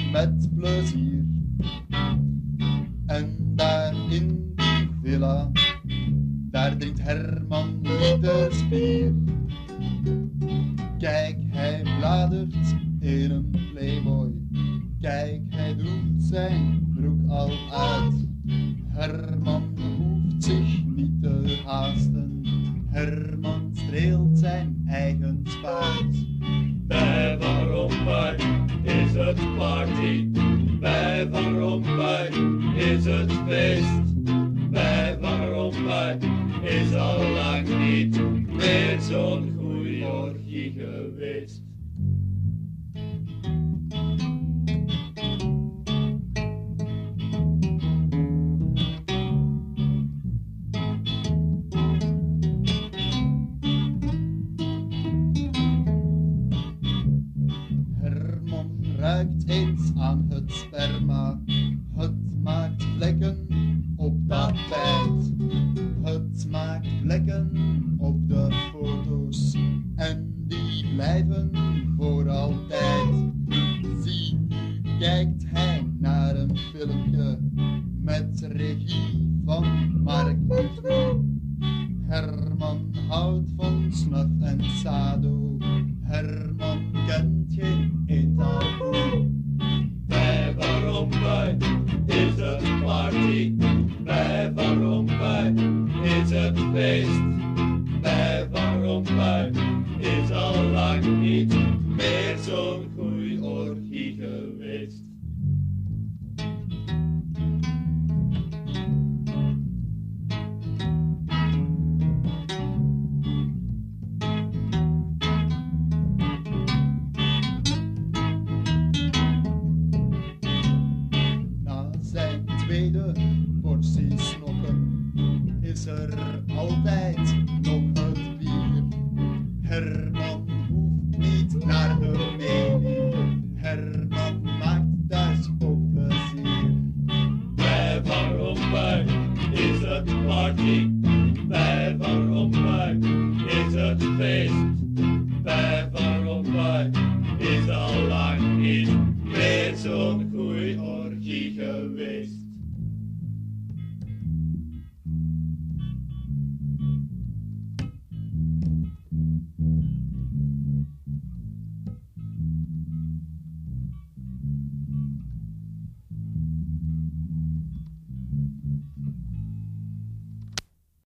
met plezier. En daar in die villa, daar drinkt Herman liters bier. Kijk, hij bladert in een Playboy. Kijk, hij doet zijn broek al uit. Herman hoeft zich niet te haasten. Herman streelt zijn eigen spuit. Bij Van Rompuy is het party. Bij Van Rompuy is het feest. Bij Van Rompuy is al lang niet meer zo'n goeie orgie geweest. Ruikt eens aan het sperma, het maakt vlekken op dat tapijt. Het maakt vlekken op de foto's en die blijven voor altijd. Zie, nu kijkt hij naar een filmpje met regie van Mark Dutroux. Herman houdt van snuf en sado. Herman kent geen eental koe. Bij Van Rompuy is het party. Bij Van Rompuy is het feest.